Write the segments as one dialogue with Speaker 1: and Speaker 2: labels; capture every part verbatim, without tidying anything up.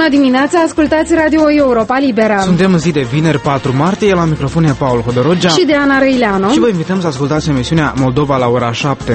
Speaker 1: Bună dimineața, ascultați Radio Europa Liberă.
Speaker 2: Suntem în zi de vineri patru martie, la microfon e Paul Hodorogea
Speaker 1: și de Ana Răileanu.
Speaker 2: Și vă invităm să ascultați emisiunea Moldova la ora șapte.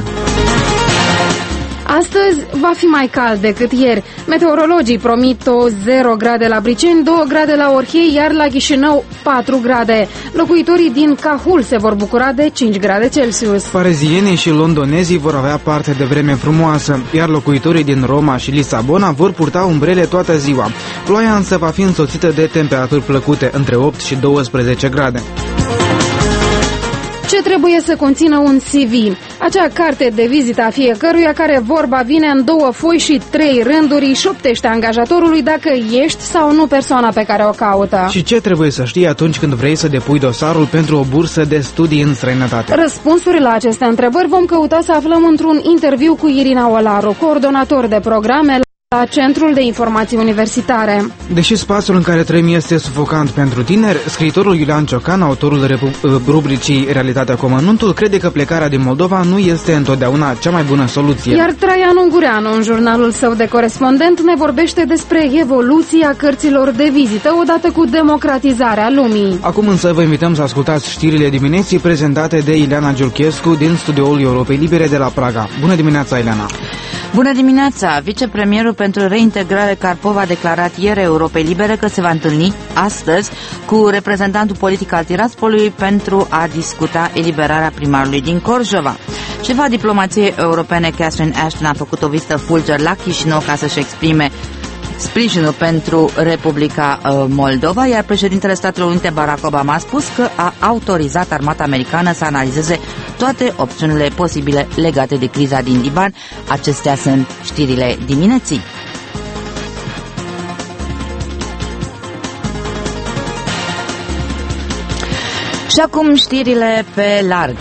Speaker 1: Astăzi va fi mai cald decât ieri. Meteorologii promit o zero grade la Briceni, două grade la Orhei, iar la Chișinău patru grade. Locuitorii din Cahul se vor bucura de cinci grade Celsius.
Speaker 2: Parezienii și londonezii vor avea parte de vreme frumoasă, iar locuitorii din Roma și Lisabona vor purta umbrele toată ziua. Ploaia însă va fi însoțită de temperaturi plăcute, între opt și douăsprezece grade.
Speaker 1: Ce trebuie să conțină un C V? Acea carte de vizită a fiecăruia care vorba vine în două foi și trei rânduri șoptește angajatorului dacă ești sau nu persoana pe care o caută.
Speaker 2: Și ce trebuie să știi atunci când vrei să depui dosarul pentru o bursă de studii în străinătate?
Speaker 1: Răspunsuri la aceste întrebări vom căuta să aflăm într-un interviu cu Irina Olaru, coordonator de programe la Centrul de Informații Universitare.
Speaker 2: Deși spațiul în care trăim este sufocant pentru tineri, scriitorul Iulian Ciocan, autorul rubricii Realitatea cu amănuntul, crede că plecarea din Moldova nu este întotdeauna cea mai bună soluție.
Speaker 1: Iar Traian Ungureanu, în jurnalul său de corespondent, ne vorbește despre evoluția cărților de vizită odată cu democratizarea lumii.
Speaker 2: Acum însă vă invităm să ascultați știrile dimineții prezentate de Ileana Giurchescu din studioul Europei Libere de la Praga. Bună dimineața, Ileana!
Speaker 3: Bună dimineața! Vicepremierul pentru reintegrare Karpov a declarat ieri Europei Libere că se va întâlni astăzi cu reprezentantul politic al Tiraspolului pentru a discuta eliberarea primarului din Corjova. Șefa diplomației europene Catherine Ashton a făcut o vizită fulger la Chișinău ca să-și exprime sprijinul pentru Republica Moldova, iar președintele Statelor Unite Barack Obama a spus că a autorizat armata americană să analizeze toate opțiunile posibile legate de criza din Liban. Acestea sunt știrile dimineții. Și acum știrile pe larg.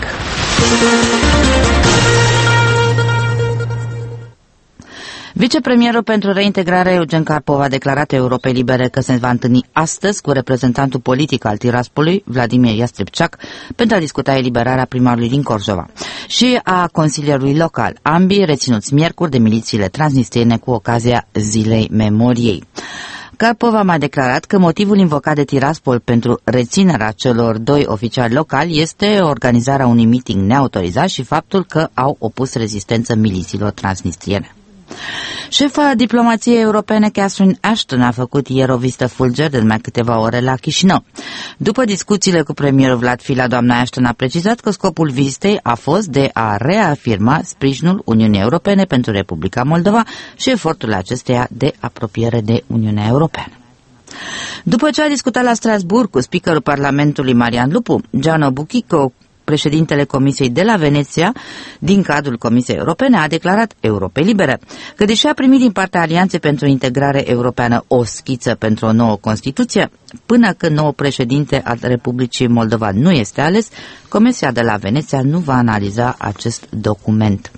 Speaker 3: Vicepremierul pentru reintegrare Eugen Karpov a declarat Europei Libere că se va întâlni astăzi cu reprezentantul politic al Tiraspolului, Vladimir Iastrepciac, pentru a discuta eliberarea primarului din Corjova și a consilierului local, ambii reținuți miercuri de milițiile transnistriene cu ocazia Zilei Memoriei. Karpov a mai declarat că motivul invocat de Tiraspol pentru reținerea celor doi oficiali locali este organizarea unui meeting neautorizat și faptul că au opus rezistență milițiilor transnistriene. Șefa diplomației europene Catherine Ashton a făcut ieri o vizită fulger de numai câteva ore la Chișinău. După discuțiile cu premierul Vlad Fila, doamna Ashton a precizat că scopul vizitei a fost de a reafirma sprijinul Uniunii Europene pentru Republica Moldova și efortul acesteia de apropiere de Uniunea Europeană. După ce a discutat la Strasbourg cu speakerul Parlamentului Marian Lupu, Giano Buchico, președintele Comisiei de la Veneția, din cadrul Comisiei Europene, a declarat Europei Libere că, deși a primit din partea Alianței pentru Integrare Europeană o schiță pentru o nouă Constituție, până când nou președinte al Republicii Moldova nu este ales, Comisia de la Veneția nu va analiza acest document.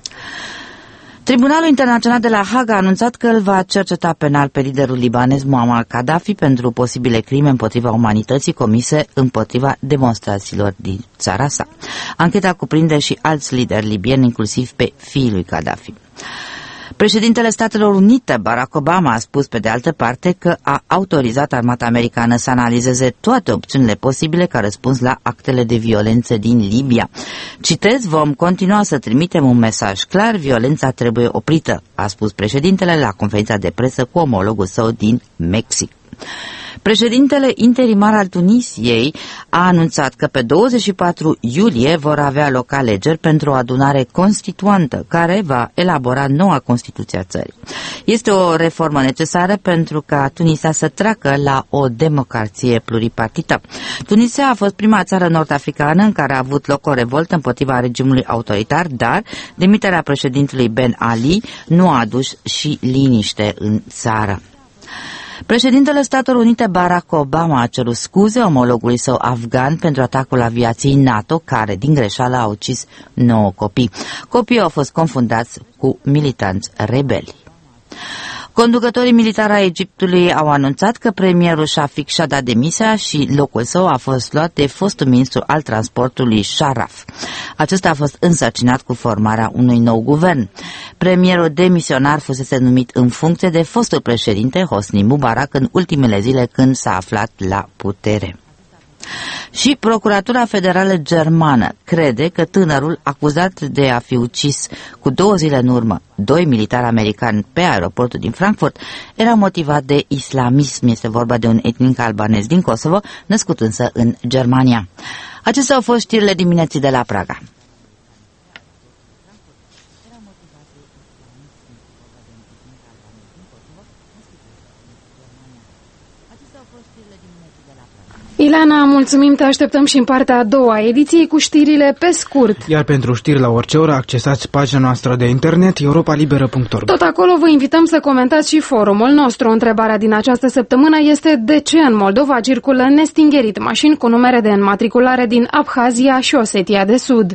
Speaker 3: Tribunalul Internațional de la Haga a anunțat că îl va cerceta penal pe liderul libanez Muammar Gaddafi pentru posibile crime împotriva umanității comise împotriva demonstrațiilor din țara sa. Ancheta cuprinde și alți lideri libieni, inclusiv pe fiul lui Gaddafi. Președintele Statelor Unite, Barack Obama, a spus pe de altă parte că a autorizat armata americană să analizeze toate opțiunile posibile ca răspuns la actele de violență din Libia. Citez, vom continua să trimitem un mesaj clar, violența trebuie oprită, a spus președintele la conferința de presă cu omologul său din Mexic. Președintele interimar al Tunisiei a anunțat că pe douăzeci și patru iulie vor avea loc alegeri pentru o adunare constituantă care va elabora noua Constituție a țării. Este o reformă necesară pentru ca Tunisia să treacă la o democrație pluripartită. Tunisia a fost prima țară nord-africană în care a avut loc o revoltă împotriva regimului autoritar, dar demiterea președintelui Ben Ali nu a adus și liniște în țară. Președintele Statelor Unite Barack Obama a cerut scuze omologului său afgan pentru atacul aviației NATO, care din greșeală a ucis nouă copii. Copiii au fost confundați cu militanți rebeli. Conducătorii militari ai Egiptului au anunțat că premierul Shafik și-a dat demisia și locul său a fost luat de fostul ministru al transportului Sharaf. Acesta a fost însărcinat cu formarea unui nou guvern. Premierul demisionar fusese numit în funcție de fostul președinte Hosni Mubarak în ultimele zile când s-a aflat la putere. Și Procuratura Federală Germană crede că tânărul acuzat de a fi ucis cu două zile în urmă doi militari americani pe aeroportul din Frankfurt era motivat de islamism. Este vorba de un etnic albanez din Kosovo, născut însă în Germania. Acestea au fost știrile dimineții de la Praga.
Speaker 1: Ileana, mulțumim, te așteptăm și în partea a doua ediției cu știrile pe scurt.
Speaker 2: Iar pentru știri la orice oră, accesați pagina noastră de internet europa liberă punct org.
Speaker 1: Tot acolo vă invităm să comentați și forumul nostru. Întrebarea din această săptămână este: de ce în Moldova circulă nestingerit mașini cu numere de înmatriculare din Abhazia și Osetia de Sud?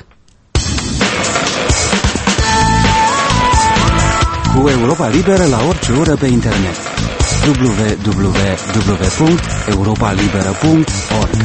Speaker 4: Cu Europa Liberă la orice oră pe internet. w w w punct europa liberă punct org.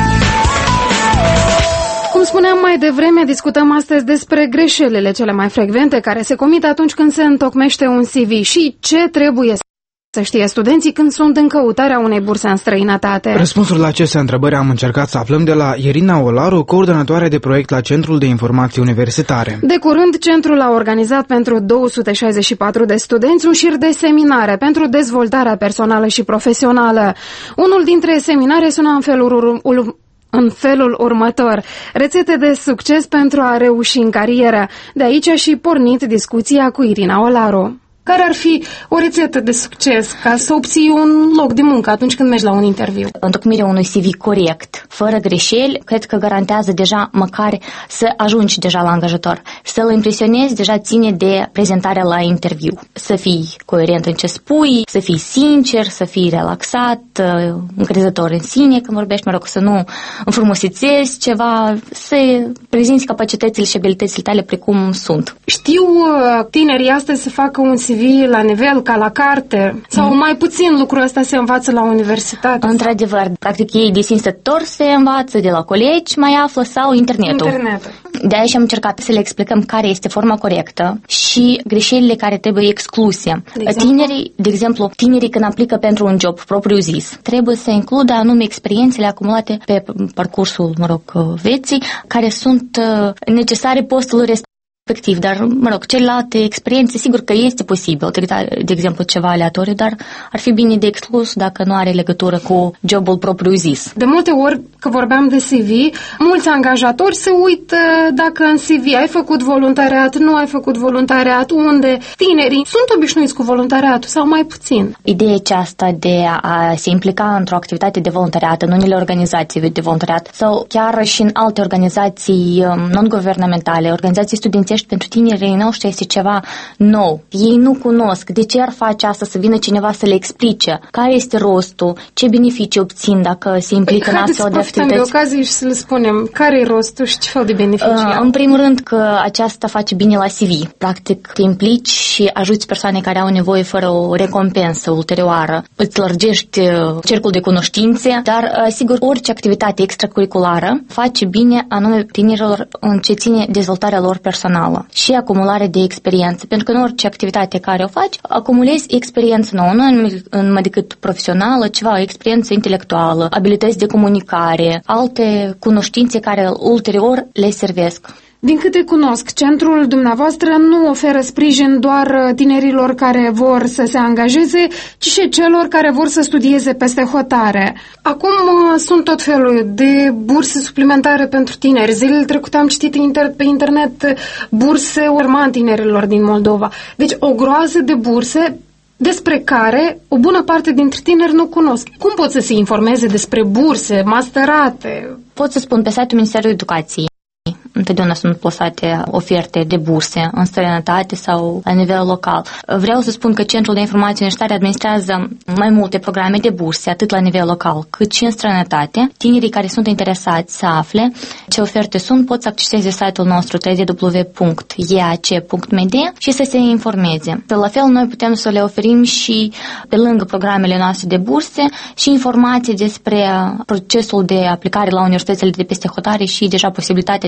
Speaker 1: Cum spuneam mai devreme, discutăm astăzi despre greșelile cele mai frecvente care se comit atunci când se întocmește un C V și ce trebuie să știe studenții când sunt în căutarea unei burse în străinătate.
Speaker 2: Răspunsul la aceste întrebări am încercat să aflăm de la Irina Olaru, coordonatoare de proiect la Centrul de Informații Universitare.
Speaker 1: De curând, centrul a organizat pentru două sute șaizeci și patru de studenți un șir de seminare pentru dezvoltarea personală și profesională. Unul dintre seminare sună în felul ur- în felul următor: rețete de succes pentru a reuși în carieră. De aici a și pornit discuția cu Irina Olaru. Care ar fi o rețetă de succes ca să obții un loc de muncă atunci când mergi la un interviu?
Speaker 5: Întocmirea unui C V corect, fără greșeli, cred că garantează deja măcar să ajungi deja la angajator. Să-l impresionezi deja ține de prezentarea la interviu. Să fii coerent în ce spui, să fii sincer, să fii relaxat, încrezător în sine când vorbești, mă rog, să nu înfrumusețezi ceva, să prezinți capacitățile și abilitățile tale precum sunt.
Speaker 1: Știu tinerii astăzi să facă un C V la nivel, ca la carte, sau mm. mai puțin lucrul ăsta se învață la universitate?
Speaker 5: Într-adevăr, practic ei de sine stătători se învață de la colegi, mai află, sau internetul.
Speaker 1: Internetul.
Speaker 5: De aici am încercat să le explicăm care este forma corectă și greșelile care trebuie excluse. De tinerii, de exemplu, tinerii când aplică pentru un job propriu zis, trebuie să includă anume experiențele acumulate pe parcursul, mă rog, vieții, care sunt necesare postului respectiv. Respectiv, dar, mă rog, celelalte experiențe, sigur că este posibil, de exemplu, ceva aleatoriu, dar ar fi bine de exclus dacă nu are legătură cu jobul propriu zis.
Speaker 1: De multe ori, că vorbeam de C V, mulți angajatori se uită dacă în C V ai făcut voluntariat, nu ai făcut voluntariat, unde. Tinerii sunt obișnuiți cu voluntariatul sau mai puțin.
Speaker 5: Ideea aceasta de a se implica într-o activitate de voluntariat, în unele organizații de voluntariat sau chiar și în alte organizații non-guvernamentale, organizații studențești, pentru tinerii noștri este ceva nou. Ei nu cunosc. De ce ar face asta? Să vină cineva să le explice care este rostul, ce beneficii obțin dacă se implică în astfel de activități.
Speaker 1: Haideți să ocazii și să le spunem care e rostul și ce fel de beneficii. Uh,
Speaker 5: în primul rând că aceasta face bine la C V. Practic te implici și ajuți persoane care au nevoie fără o recompensă ulterioară. Îți lărgești cercul de cunoștințe, dar uh, sigur orice activitate extracurriculară face bine anume tinerilor în ce ține dezvoltarea lor personală și acumulare de experiență, pentru că în orice activitate care o faci, acumulezi experiență nouă, nu numai decât profesională, ceva, experiență intelectuală, abilități de comunicare, alte cunoștințe care ulterior le servesc.
Speaker 1: Din câte cunosc, centrul dumneavoastră nu oferă sprijin doar tinerilor care vor să se angajeze, ci și celor care vor să studieze peste hotare. Acum sunt tot felul de burse suplimentare pentru tineri. Zilele trecute am citit pe internet burse urma tinerilor din Moldova. Deci o groază de burse despre care o bună parte dintre tineri nu cunosc. Cum pot să se informeze despre burse, masterate?
Speaker 5: Pot să spun pe site-ul Ministerului Educației. Întotdeauna sunt plasate oferte de burse în străinătate sau la nivel local. Vreau să spun că Centrul de Informații Universitare administrează mai multe programe de burse, atât la nivel local cât și în străinătate. Tinerii care sunt interesați să afle ce oferte sunt pot să acceseze site-ul nostru w w w punct e a c punct m d și să se informeze. La fel, noi putem să le oferim și, pe lângă programele noastre de burse, și informații despre procesul de aplicare la universitățile de peste hotare și deja posibilitatea de obținere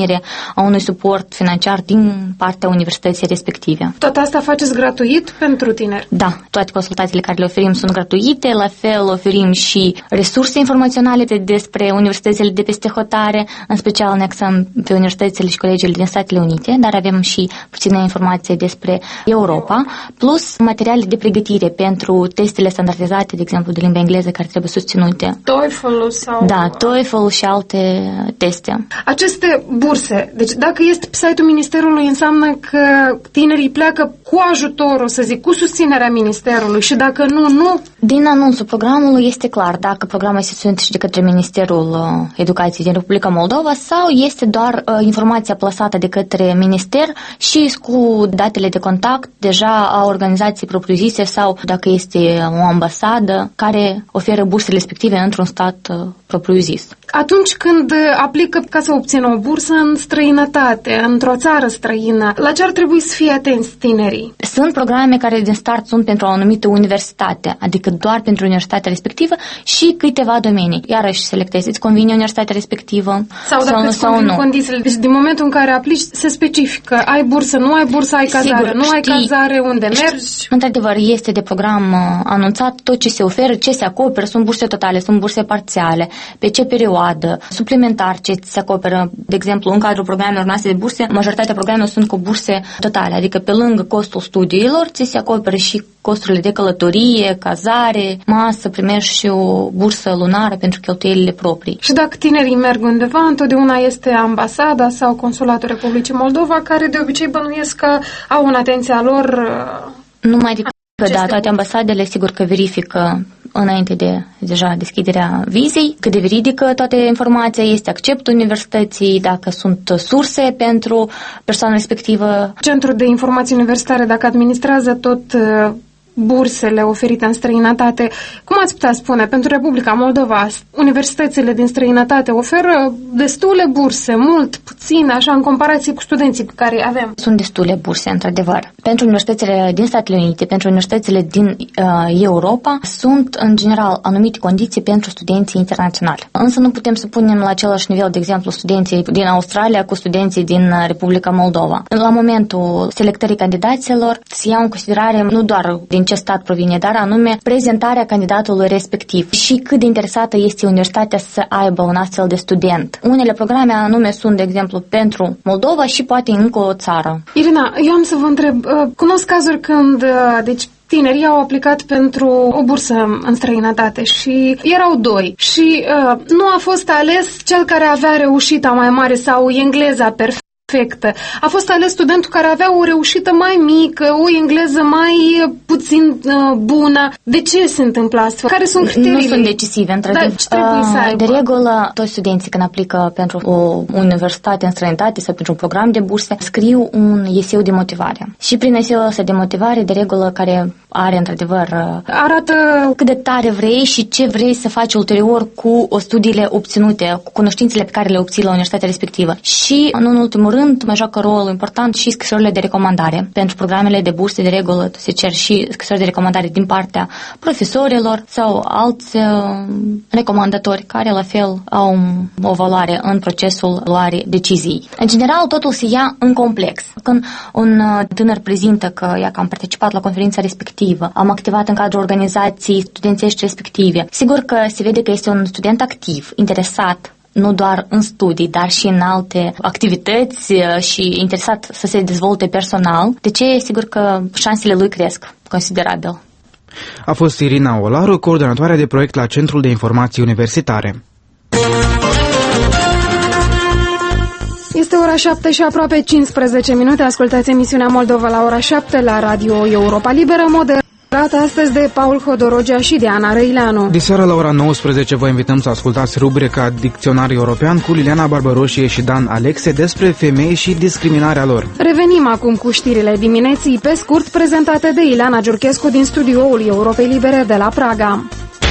Speaker 5: obținere a unui suport financiar din partea universității respective.
Speaker 1: Tot asta faceți gratuit pentru tineri?
Speaker 5: Da, toate consultațiile care le oferim sunt gratuite, la fel oferim și resurse informaționale despre universitățile de peste hotare, în special ne axăm pe universitățile și colegiile din Statele Unite, dar avem și puține informații despre Europa, plus materiale de pregătire pentru testele standardizate, de exemplu, de limba engleză, care trebuie susținute.
Speaker 1: TOEFL sau...
Speaker 5: Da, TOEFL și alte teste.
Speaker 1: Aceste burse, deci dacă este pe site-ul Ministerului, înseamnă că tinerii pleacă cu ajutorul, să zic, cu susținerea Ministerului și dacă nu, nu...
Speaker 5: Din anunțul programului este clar dacă programul este susținut și de către Ministerul Educației din Republica Moldova sau este doar uh, informația plasată de către Minister și cu datele de contact deja a organizației propriu-zise sau dacă este o ambasadă care oferă bursele respective într-un stat uh, propriu-zis.
Speaker 1: Atunci când aplică ca să obțină o bursă în străinătate, într-o țară străină, la ce ar trebui să fie atenți tinerii?
Speaker 5: Sunt programe care din start sunt pentru o anumită universitate, adică doar pentru universitatea respectivă și câteva domenii. Iarăși selectezi, îți convine universitatea respectivă
Speaker 1: sau, sau dacă îți convine condițiile. Deci din momentul în care aplici, se specifică. Ai bursă, nu ai bursă, ai cazare,
Speaker 5: Sigur,
Speaker 1: nu
Speaker 5: știi,
Speaker 1: ai cazare, unde
Speaker 5: știi,
Speaker 1: mergi?
Speaker 5: Într-adevăr, este de program uh, anunțat tot ce se oferă, ce se acoperă, sunt burse totale, sunt burse parțiale, pe ce perioadă, suplimentar ce se acoperă. De exemplu, în cadrul programelor noastre de burse, majoritatea programelor sunt cu burse totale, adică pe lângă costul studiilor, ți se acoperă și costurile de călătorie, cazare, masă, primești și o bursă lunară pentru cheltuielile proprii.
Speaker 1: Și dacă tinerii merg undeva, întotdeauna este ambasada sau Consulatul Republicii Moldova, care de obicei bănuiesc că au în atenția lor...
Speaker 5: Nu mai decât, da, toate ambasadele sigur că verifică înainte de deja deschiderea vizei, cât de veridică toată informația este, acceptul universității, dacă sunt surse pentru persoana respectivă.
Speaker 1: Centrul de Informații Universitare, dacă administrează tot bursele oferite în străinătate, cum ați putea spune, pentru Republica Moldova, universitățile din străinătate oferă destule burse, mult, puțin, așa, în comparație cu studenții pe care avem?
Speaker 5: Sunt destule burse, într-adevăr. Pentru universitățile din Statele Unite, pentru universitățile din uh, Europa, sunt, în general, anumite condiții pentru studenții internaționali. Însă nu putem să punem la același nivel, de exemplu, studenții din Australia cu studenții din Republica Moldova. La momentul selectării candidaților se iau în considerare nu doar din ce stat provine, dar anume prezentarea candidatului respectiv și cât de interesată este universitatea să aibă un astfel de student. Unele programe anume sunt, de exemplu, pentru Moldova și poate încă o țară.
Speaker 1: Irina, eu am să vă întreb, cunosc cazuri când, deci, tinerii au aplicat pentru o bursă în străinătate și erau doi și uh, nu a fost ales cel care avea reușita mai mare sau engleza perfectă. Perfectă. A fost ales studentul care avea o reușită mai mică, o engleză mai puțin uh, bună. De ce se întâmplă astfel? Care sunt criteriile?
Speaker 5: Nu sunt decisive, într-adevăr.
Speaker 1: Da, ce trebuie să aibă?
Speaker 5: De regulă, toți studenții când aplică pentru o universitate în străinătate sau pentru un program de burse, scriu un eseu de motivare. Și prin eseul ăsta de motivare, de regulă, care are, într-adevăr,
Speaker 1: arată
Speaker 5: cât de tare vrei și ce vrei să faci ulterior cu studiile obținute, cu cunoștințele pe care le obții la universitatea respectivă. Și, în ultimul rând, mai joacă rolul important și scrisorile de recomandare. Pentru programele de burse, de regulă, se cer și scrisori de recomandare din partea profesorilor sau alți uh, recomandatori care, la fel, au o valoare în procesul luării deciziei. În general, totul se ia în complex. Când un tânăr prezintă că ia că am participat la conferința respectivă, am activat în cadrul organizației studențești respective, sigur că se vede că este un student activ, interesat, nu doar în studii, dar și în alte activități și interesat să se dezvolte personal, de ce sigur că șansele lui cresc considerabil.
Speaker 2: A fost Irina Olaru, coordonatoare de proiect la Centrul de Informații Universitare.
Speaker 1: Este ora șapte și aproape cincisprezece minute. Ascultați emisiunea Moldova la ora șapte la Radio Europa Liberă, moderată astăzi de Paul Hodorogea și de Ana Răileanu.
Speaker 2: Diseară la ora nouăsprezece vă invităm să ascultați rubrica Dicționar European cu Liliana Barbaroșie și Dan Alexe despre femei și discriminarea lor.
Speaker 1: Revenim acum cu știrile dimineții, pe scurt, prezentate de Ileana Giurchescu din studioul Europei Libere de la Praga.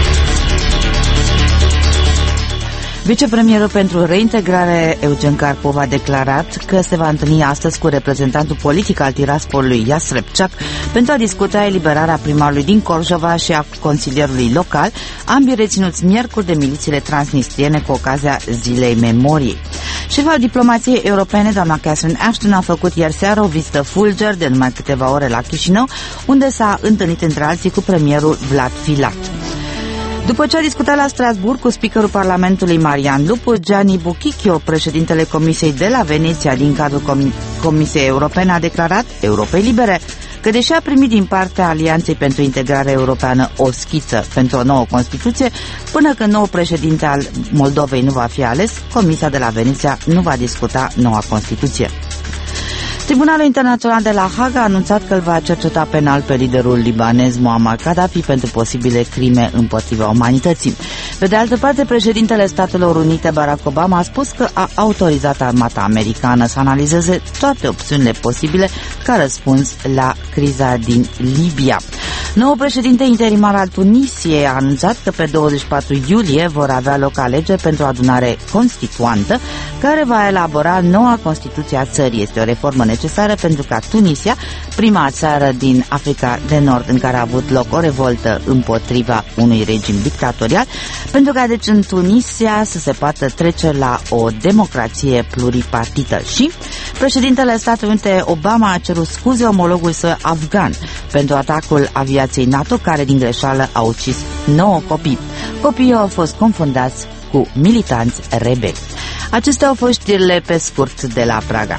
Speaker 3: Vicepremierul pentru reintegrare, Eugen Carpov, a declarat că se va întâlni astăzi cu reprezentantul politic al Tiraspolului, Iasrepceac, pentru a discuta eliberarea primarului din Corjova și a consilierului local, ambii reținuți miercuri de milițiile transnistriene cu ocazia Zilei Memoriei. Șefa diplomației europene, doamna Catherine Ashton, a făcut ieri seară o vizită fulger de numai câteva ore la Chișinău, unde s-a întâlnit între alții cu premierul Vlad Filat. După ce a discutat la Strasbourg cu speakerul Parlamentului Marian Lupu, Gianni Buchicchio, președintele Comisiei de la Veneția din cadrul Com- Comisiei Europene, a declarat Europei Libere că deși a primit din partea Alianței pentru Integrare Europeană o schiță pentru o nouă Constituție, până când nou președinte al Moldovei nu va fi ales, Comisia de la Veneția nu va discuta noua Constituție. Tribunalul Internațional de la Haga a anunțat că îl va cerceta penal pe liderul libanez Muammar Gaddafi pentru posibile crime împotriva umanității. Pe de altă parte, președintele Statelor Unite Barack Obama a spus că a autorizat armata americană să analizeze toate opțiunile posibile ca răspuns la criza din Libia. Noul președinte interimar al Tunisiei a anunțat că pe douăzeci și patru iulie vor avea loc alegeri pentru o adunare constituantă care va elabora noua Constituție a țării. Este o reformă necesară pentru ca Tunisia, prima țară din Africa de Nord în care a avut loc o revoltă împotriva unui regim dictatorial, pentru ca deci în Tunisia să se poată trece la o democrație pluripartită. Și președintele Statelor Unite Obama a cerut scuze omologului său afgan pentru atacul aviației NATO care din greșeală a ucis nouă copii. Copiii au fost confundați cu militanți rebeli. Acestea au fost știrile pe scurt de la Praga.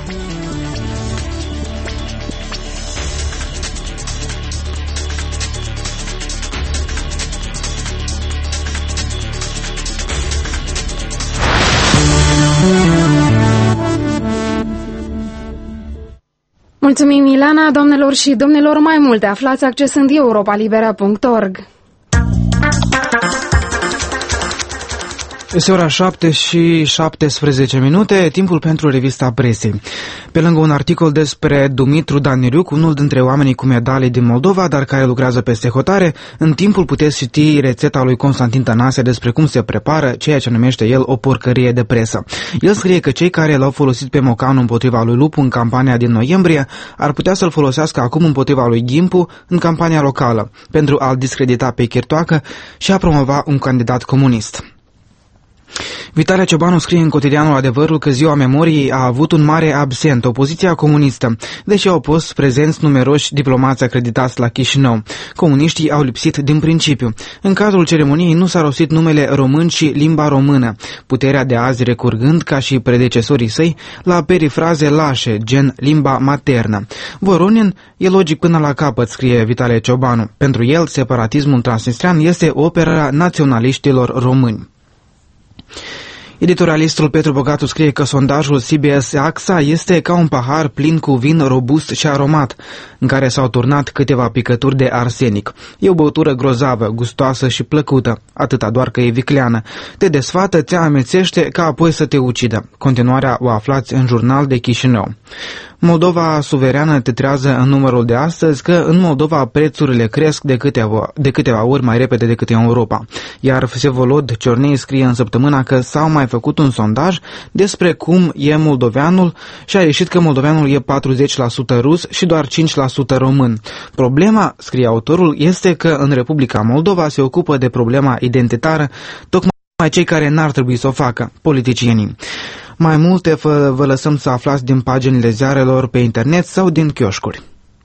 Speaker 1: Mulțumim, Milana. Doamnelor și domnilor, mai multe aflați accesând europa libera punct org.
Speaker 2: Este ora șapte și șaptesprezece minute, timpul pentru revista presei. Pe lângă un articol despre Dumitru Daniliuc, unul dintre oamenii cu medalii din Moldova, dar care lucrează peste hotare, în timpul puteți citi rețeta lui Constantin Tănase despre cum se prepară ceea ce numește el o porcărie de presă. El scrie că cei care l-au folosit pe Mocanu împotriva lui Lupu în campania din noiembrie ar putea să-l folosească acum împotriva lui Ghimpu în campania locală, pentru a-l discredita pe Chirtoacă și a promova un candidat comunist. Vitalia Ciobanu scrie în cotidianul Adevărul că Ziua Memoriei a avut un mare absent, opoziția comunistă, deși au fost prezenți numeroși diplomați acreditați la Chișinău. Comuniștii au lipsit din principiu. În cadrul ceremoniei nu s-a rostit numele român și limba română, puterea de azi recurgând, ca și predecesorii săi, la perifraze lașe, gen limba maternă. Voronin e logic până la capăt, scrie Vitalia Ciobanu. Pentru el, separatismul transnistrean este opera naționaliștilor români. Editorialistul Petru Bogatu scrie că sondajul C B S A X A este ca un pahar plin cu vin robust și aromat, în care s-au turnat câteva picături de arsenic. E o băutură grozavă, gustoasă și plăcută, atâta doar că e vicleană. Te desfată, te amețește, ca apoi să te ucidă. Continuarea o aflați în Jurnal de Chișinău. Moldova suverană titrează în numărul de astăzi că în Moldova prețurile cresc de câteva, de câteva ori mai repede decât în Europa. Iar Vsevolod Ciornei scrie în săptămâna că s-au mai făcut un sondaj despre cum e moldoveanul și a ieșit că moldoveanul e patruzeci la sută rus și doar cinci la sută român. Problema, scrie autorul, este că în Republica Moldova se ocupă de problema identitară tocmai cei care n-ar trebui să o facă, politicienii. Mai multe vă, vă lăsăm să aflați din paginile ziarelor pe internet sau din chioșcuri.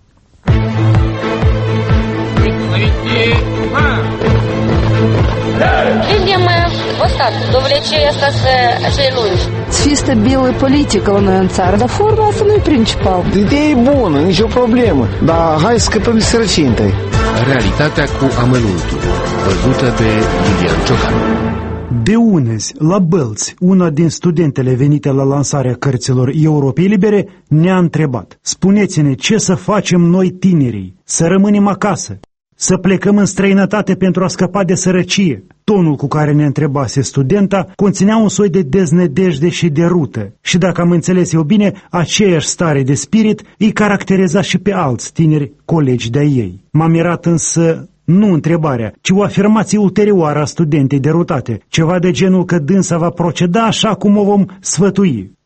Speaker 6: Видим остаток, довлечение остаться celui.
Speaker 7: Să fie stabilă politică la noi în țară, dar forma asta nu e principal.
Speaker 8: Ideea e bună, nicio problemă, dar hai să scăpăm de sărăcie întâi.
Speaker 9: Realitatea cu amănuntul, văzută de Lilian Ciocan.
Speaker 10: De unezi, la Bălți, una din studentele venite la lansarea cărților Europei Libere ne-a întrebat: spuneți-ne ce să facem noi tinerii, să rămânem acasă, să plecăm în străinătate pentru a scăpa de sărăcie. Tonul cu care ne întrebase studenta conținea un soi de deznădejde și de rută și, dacă am înțeles eu bine, aceeași stare de spirit îi caracteriza și pe alți tineri colegi de-ai ei. M-a mirat însă nu întrebarea, ci o afirmație ulterioară a studentei derutate, ceva de genul că dânsa va proceda așa cum o vom sfătui.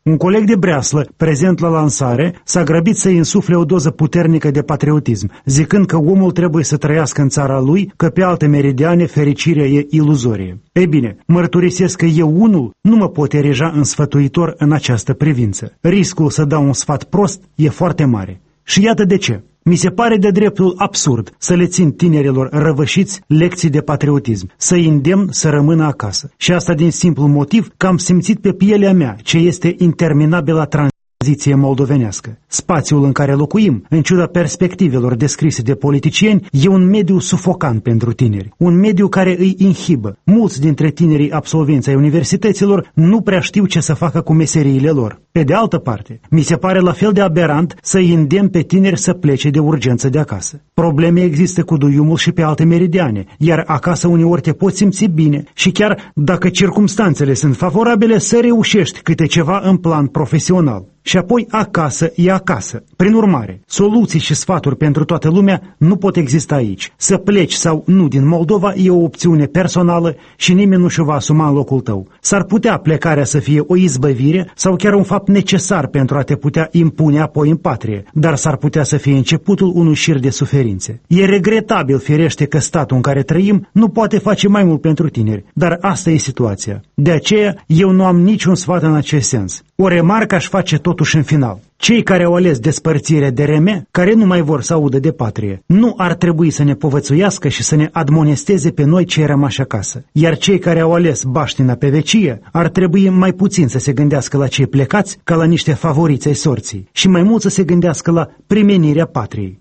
Speaker 10: Un coleg de Breaslă, prezent la lansare, s-a grăbit să-i insufle o doză puternică de patriotism, zicând că omul trebuie să trăiască în țara lui, că pe alte meridiane fericirea e iluzorie. Ei bine, mărturisesc că eu unul nu mă pot erija în sfătuitor în această privință. Riscul să dau un sfat prost e foarte mare. Și iată de ce. Mi se pare de dreptul absurd să le țin tinerilor răvășiți lecții de patriotism, să-i îndemn să rămână acasă. Și asta din simplu motiv că am simțit pe pielea mea ce este interminabila tranziție moldovenească. Spațiul în care locuim, în ciuda perspectivelor descrise de politicieni, e un mediu sufocant pentru tineri, un mediu care îi inhibă. Mulți dintre tinerii absolvenți ai universităților nu prea știu ce să facă cu meseriile lor. Pe de altă parte, mi se pare la fel de aberant să-i îndemn pe tineri să plece de urgență de acasă. Probleme există cu duiumul și pe alte meridiane, iar acasă uneori te poți simți bine și chiar dacă circumstanțele sunt favorabile să reușești câte ceva în plan profesional. Și apoi acasă e acasă. Prin urmare, soluții și sfaturi pentru toată lumea nu pot exista aici. Să pleci sau nu din Moldova e o opțiune personală și nimeni nu și-o va asuma în locul tău. S-ar putea plecarea să fie o izbăvire sau chiar un fapt necesar pentru a te putea impune apoi în patrie, dar s-ar putea să fie începutul unui șir de suferințe. E regretabil, firește, că statul în care trăim nu poate face mai mult pentru tineri, dar asta e situația. De aceea, eu nu am niciun sfat în acest sens. O remarcă aș face totuși în final. Cei care au ales despărțirea de reme, care nu mai vor să audă de patrie, nu ar trebui să ne povățuiască și să ne admonesteze pe noi cei rămași acasă. Iar cei care au ales baștina pe vecie, ar trebui mai puțin să se gândească la cei plecați ca la niște favoriți ai sorții și mai mult să se gândească la primenirea patriei.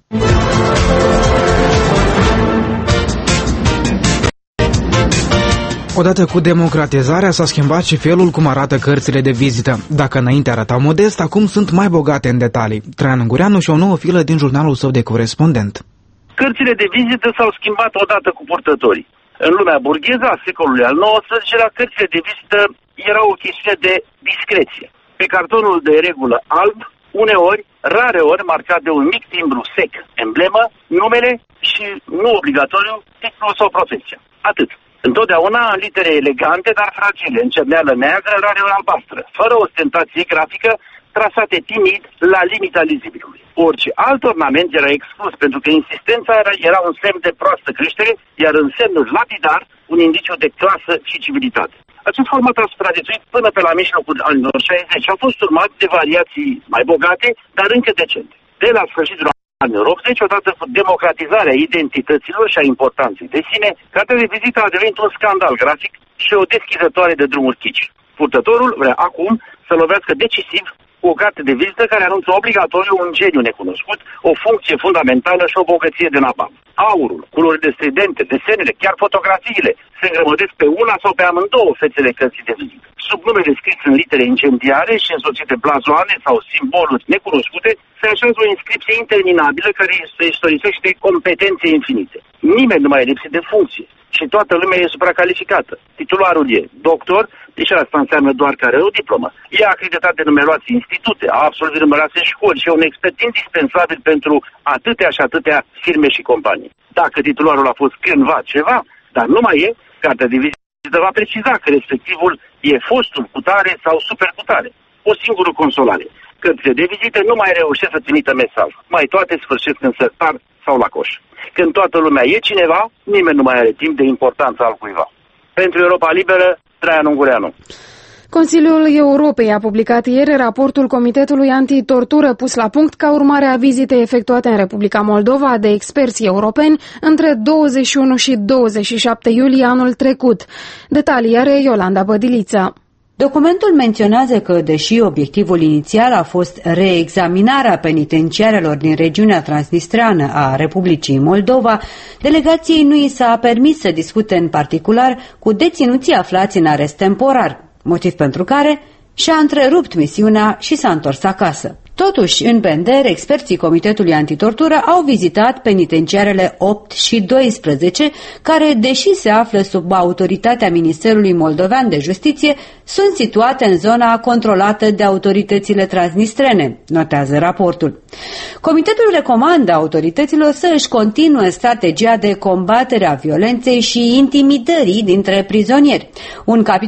Speaker 2: Odată cu democratizarea s-a schimbat și felul cum arată cărțile de vizită. Dacă înainte arătau modest, acum sunt mai bogate în detalii. Traian Ungureanu și o nouă filă din jurnalul său de corespondent.
Speaker 11: Cărțile de vizită s-au schimbat odată cu purtătorii. În lumea burgheză a secolului al nouăsprezecelea, cărțile de vizită erau o chestiune de discreție. Pe cartonul de regulă alb, uneori, rare ori, marcat de un mic timbru sec, emblemă, numele și, nu obligatoriu, titlul sau profesia. Atât. Întotdeauna în litere elegante, dar fragile, în cerneală neagră, rareori albastră, fără ostentație grafică, trasate timid la limita lizibilului. Orice alt ornament era exclus, pentru că insistența era, era un semn de proastă creștere, iar în semnul lapidar, un indiciu de clasă și civilitate. Acest format a supraviețuit până pe la mijlocul anilor șaizeci. A fost urmat de variații mai bogate, dar încă decente. De la sfârșitul anilor optzeci, odată cu democratizarea identităților și a importanței de sine, cartea de vizită a devenit un scandal grafic și o deschizătoare de drumuri chici. Purtătorul vrea acum să lovească decisiv cu o carte de vizită care anunță obligatoriu un geniu necunoscut, o funcție fundamentală și o bogăție de nabab. Aurul, culorile stridente, desenele, chiar fotografiile se îngrămădesc pe una sau pe amândouă fețele cărții de vizită. Sub numele scris în litere incendiare și însoțite blazoane sau simboluri necunoscute, se așează o inscripție interminabilă care se istorisește competențe infinite. Nimeni nu mai e lipsit de funcție și toată lumea e supracalificată. Titularul e doctor, deși asta înseamnă doar că are o diplomă. E acreditat de numeroase institute, a absolvit numeroase școli și e un expert indispensabil pentru atâtea și atâtea firme și companii. Dacă titularul a fost cândva ceva, dar nu mai e, cartea de vizită va preciza că respectivul e fostul cutare sau supercutare. O singură consolare. Cărțile de vizită nu mai reușesc să trimită mesaj. Mai toate sfârșesc în sertar sau la coș. Când toată lumea e cineva, nimeni nu mai are timp de importanța al cuiva. Pentru Europa Liberă, Traian Ungureanu.
Speaker 1: Consiliul Europei a publicat ieri raportul Comitetului Antitortură pus la punct ca urmare a vizitei efectuate în Republica Moldova de experți europeni între douăzeci și unu și douăzeci și șapte iulie anul trecut. Detalii are Iolanda Bădiliță.
Speaker 12: Documentul menționează că, deși obiectivul inițial a fost reexaminarea penitenciarelor din regiunea transnistreană a Republicii Moldova, delegației nu i s-a permis să discute în particular cu deținuții aflați în arest temporar, motiv pentru care și-a întrerupt misiunea și s-a întors acasă. Totuși, în Bender, experții Comitetului Antitortură au vizitat penitenciarele opt și doisprezece, care, deși se află sub autoritatea Ministerului Moldovean de Justiție, sunt situate în zona controlată de autoritățile transnistrene, notează raportul. Comitetul recomandă autorităților să își continue strategia de combatere a violenței și intimidării dintre prizonieri, un capitol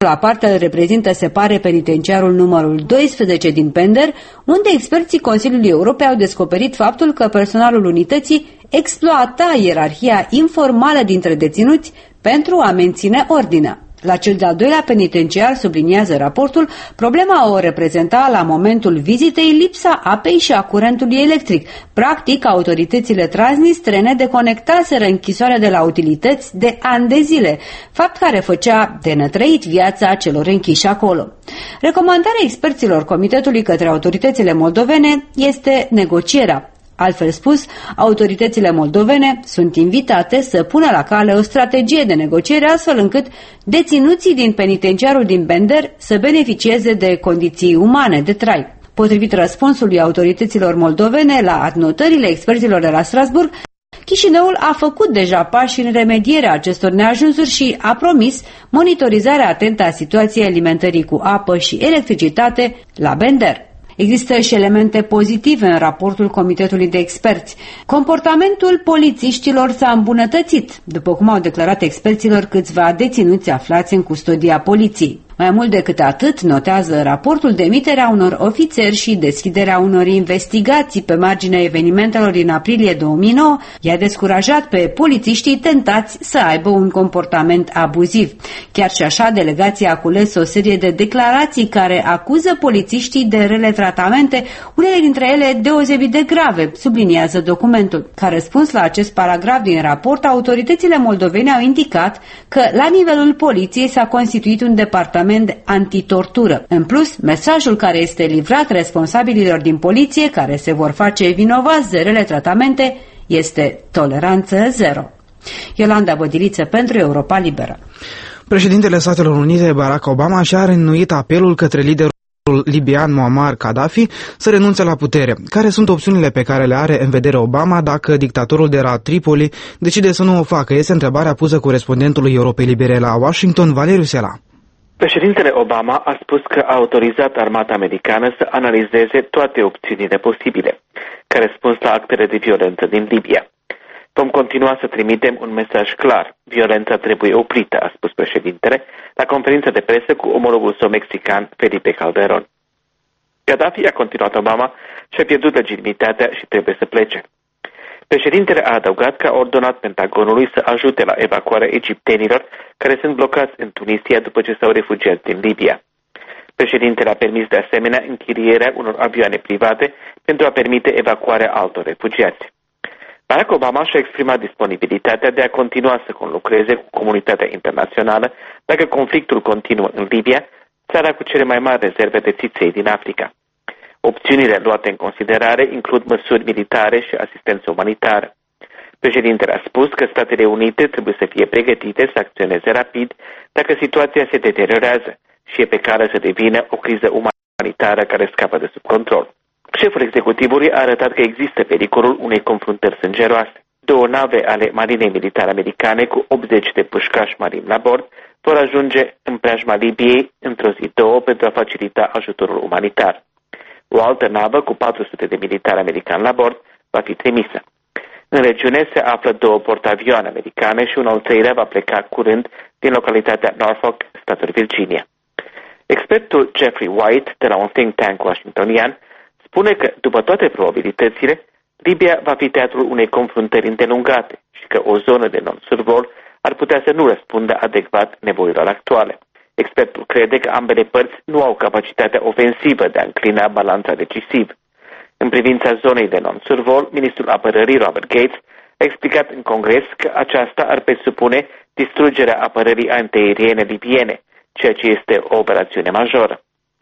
Speaker 12: aparte îl reprezintă, se pare, penitenciarul numărul doisprezece din Bender, unde experții Consiliului Europei au descoperit faptul că personalul unității exploata ierarhia informală dintre deținuți pentru a menține ordinea. La cel de-al doilea penitenciar, subliniază raportul, problema o reprezenta la momentul vizitei lipsa apei și a curentului electric. Practic, autoritățile transnistrene deconectaseră închisoarea de la utilități de ani de zile, fapt care făcea de nătrăit viața celor închiși acolo. Recomandarea experților Comitetului către autoritățile moldovene este negocierea. Altfel spus, autoritățile moldovene sunt invitate să pună la cale o strategie de negociere astfel încât deținuții din penitenciarul din Bender să beneficieze de condiții umane de trai. Potrivit răspunsului autorităților moldovene la adnotările experților de la Strasburg, Chișinăul a făcut deja pași în remedierea acestor neajunsuri și a promis monitorizarea atentă a situației alimentării cu apă și electricitate la Bender. Există și elemente pozitive în raportul Comitetului de Experți. Comportamentul polițiștilor s-a îmbunătățit, după cum au declarat experților câțiva deținuți aflați în custodia poliției. Mai mult decât atât, notează raportul, demiterea unor ofițeri și deschiderea unor investigații pe marginea evenimentelor din aprilie două mii nouă i-a descurajat pe polițiștii tentați să aibă un comportament abuziv. Chiar și așa, delegația a cules o serie de declarații care acuză polițiștii de rele tratamente, unele dintre ele deosebit de grave, subliniază documentul. Ca răspuns la acest paragraf din raport, autoritățile moldovene au indicat că la nivelul poliției s-a constituit un departament de antitortură. În plus, mesajul care este livrat responsabililor din poliție care se vor face vinovați de rele tratamente este toleranță zero. Iolanda Bădiliță pentru Europa Liberă.
Speaker 2: Președintele Statelor Unite, Barack Obama, și-a reînnoit apelul către liderul libian Muammar Gaddafi să renunțe la putere. Care sunt opțiunile pe care le are în vedere Obama dacă dictatorul de la Tripoli decide să nu o facă? Este întrebarea pusă corespondentului Europei Libere la Washington, Valeriu Sela.
Speaker 13: Președintele Obama a spus că a autorizat armata americană să analizeze toate opțiunile posibile, ca răspuns la actele de violență din Libia. Vom continua să trimitem un mesaj clar. Violența trebuie oprită, a spus președintele la conferința de presă cu omologul său mexican Felipe Calderón. Gaddafi, a continuat Obama, și-a pierdut legitimitatea și trebuie să plece. Președintele a adăugat că a ordonat Pentagonului să ajute la evacuarea egiptenilor care sunt blocați în Tunisia după ce s-au refugiat din Libia. Președintele a permis de asemenea închirierea unor avioane private pentru a permite evacuarea altor refugiați. Barack Obama și-a exprimat disponibilitatea de a continua să conlucreze cu comunitatea internațională dacă conflictul continuă în Libia, țara cu cele mai mari rezerve de țiței din Africa. Opțiunile luate în considerare includ măsuri militare și asistență umanitară. Președintele a spus că Statele Unite trebuie să fie pregătite să acționeze rapid dacă situația se deteriorează și e pe care să devină o criză umanitară care scapă de sub control. Șeful executivului a arătat că există pericolul unei confruntări sângeroase. Două nave ale marinei militare americane cu optzeci de pușcași marini la bord vor ajunge în preajma Libiei într-o zi două pentru a facilita ajutorul umanitar. O altă navă cu patru sute de militari americani la bord va fi trimisă. În regiune se află două portavioane americane și un al treilea va pleca curând din localitatea Norfolk, statul Virginia. Expertul Jeffrey White, de la un think tank washingtonian, spune că, după toate probabilitățile, Libia va fi teatrul unei confruntări îndelungate și că o zonă de non-survol ar putea să nu răspundă adecvat nevoilor actuale. Expertul crede că ambele părți nu au capacitatea ofensivă de a înclina balanța decisiv. În privința zonei de non-survol, ministrul apărării Robert Gates a explicat în Congres că aceasta ar presupune distrugerea apărării antiaeriene libiene, ceea ce este o operațiune majoră.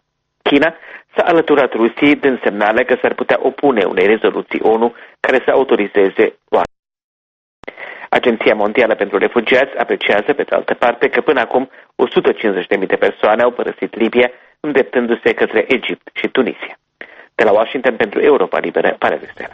Speaker 13: China s-a alăturat Rusiei dând semnale că s-ar putea opune unei rezoluții ONU care să autorizeze oară. Agenția Mondială pentru Refugiați apreciază, pe de altă parte, că până acum o sută cincizeci de mii de persoane au părăsit Libia, îndreptându-se către Egipt și Tunisia. De la Washington pentru Europa Liberă, Valeriu Sela.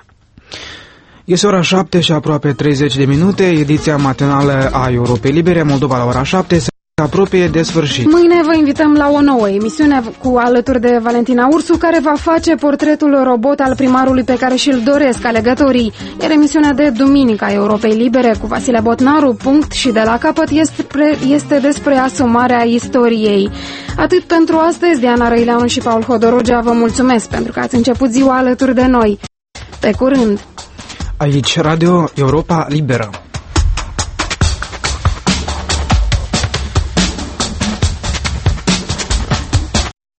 Speaker 2: Este ora șapte și aproape treizeci de minute, ediția matinală a Europei Libere, Moldova la ora șapte. apropie de sfârșit.
Speaker 1: Mâine vă invităm la o nouă emisiune cu alături de Valentina Ursu, care va face portretul robot al primarului pe care și-l doresc alegătorii. Iar emisiunea de Duminica Europei Libere cu Vasile Botnaru, punct și de la capăt, este, este despre asumarea istoriei. Atât pentru astăzi, Diana Răileanu și Paul Hodorogea vă mulțumesc pentru că ați început ziua alături de noi. Pe curând!
Speaker 2: Aici Radio Europa Liberă.